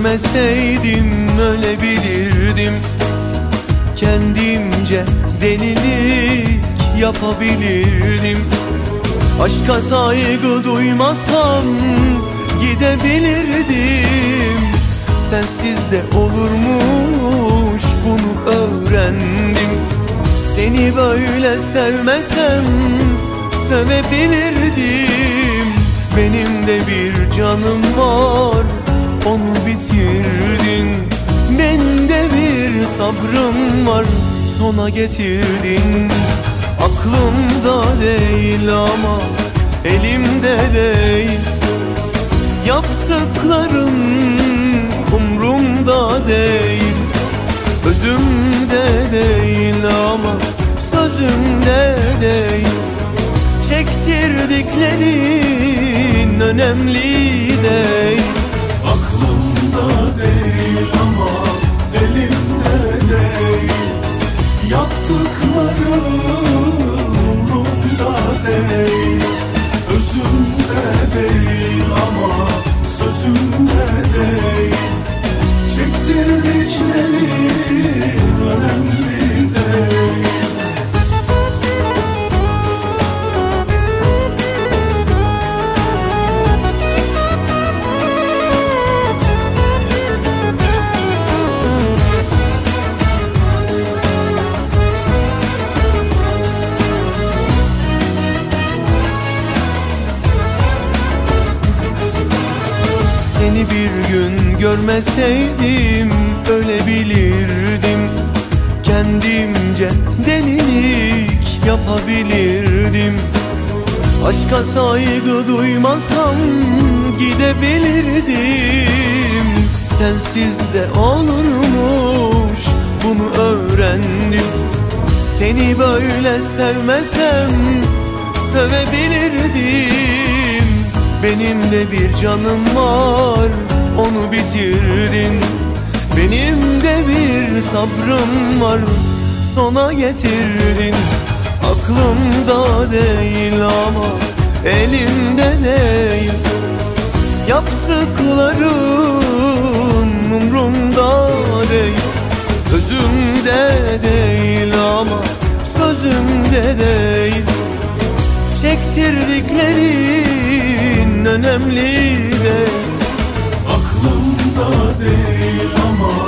görmeseydim ölebilirdim. Kendimce delilik yapabilirdim. Aşka saygı duymasam gidebilirdim. Sensiz de olurmuş, bunu öğrendim. Seni böyle sevmesem sevebilirdim. Benim de bir canım var, onu bitirdin. Benim de bir sabrım var, sona getirdin. Aklımda değil ama elimde değil. Yaptıkların umrumda değil. Özümde değil ama sözümde değil. Çektirdiklerin önemli değil. Aklımda değil ama elimde değil. Yaptıklarım umrumda değil. Özümde değil ama sözümde değil. Çektirdiklerin önemli değil. Seni bir gün görmeseydim ölebilirdim. Kendimce delilik yapabilirdim. Aşka saygı duymasam gidebilirdim. Sensiz de olurmuş, bunu öğrendim. Seni böyle sevmesem sevebilirdim. Benim de bir canım var, onu bitirdin. Benim de bir sabrım var, sona getirdin. Aklımda değil ama elimde değil. Yaptıkların umrumda değil. Özümde değil ama sözümde değil. Çektirdiklerin önemli değil. Aklımda değil ama